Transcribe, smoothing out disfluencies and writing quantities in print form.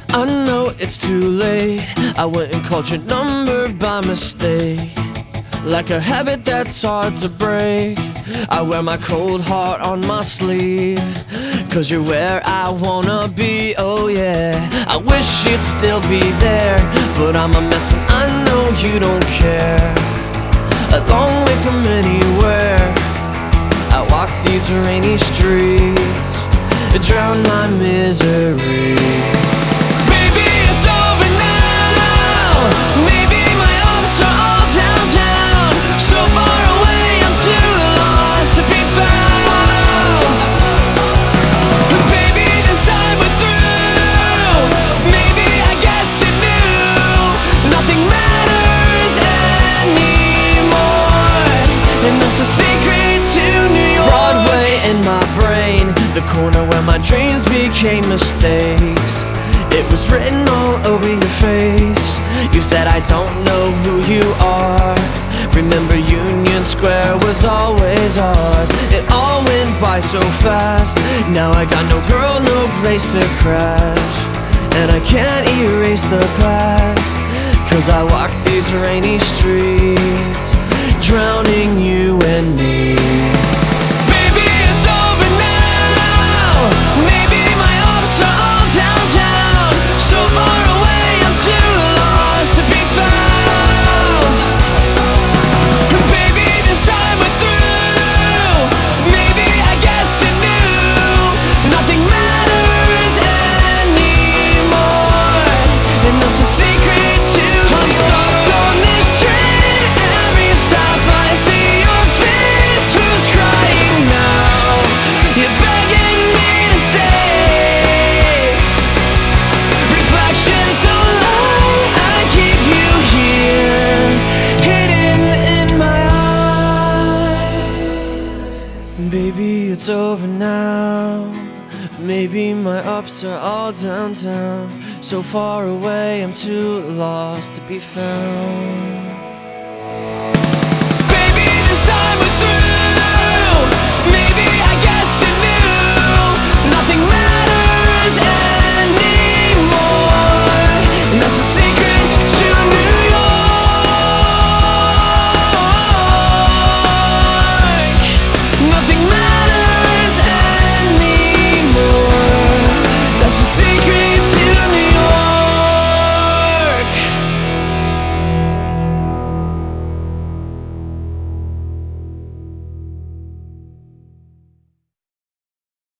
I know it's too late. I went and called your number by mistake. Like a habit that's hard to break, I wear my cold heart on my sleeve. Cause you're where I wanna be, oh yeah. I wish you'd still be there, but I'm a mess and I know you don't care. A long way from anywhere, I walk these rainy streets, drown my misery. Maybe it's over now. Maybe my hopes are all downtown, so far away I'm too lost to be found. Baby, this time we're through. Maybe I guess you knew nothing matters anymore, and that's a secret to New York. Broadway in my brain, the corner where my dreams became mistakes. It was written all over your face. You said I don't know who you are. Remember Union Square was always ours. It all went by so fast. Now I got no girl, no place to crash, and I can't erase the past. Cause I walk these rainy streets, drowning you and me. Maybe it's over now. Maybe my hopes are all downtown, so far away I'm too lost to be found. Baby, this time we're through. Maybe I guess you knew nothing matters anymore, and that's a secret too. I'm stuck on this train. Every stop I see your face. Who's crying now? You're begging me to stay. Reflections don't lie. I keep you here, hidden in my eyes. Baby, it's over now. Maybe my ups are all downtown, so far away I'm too lost to be found. Baby, this time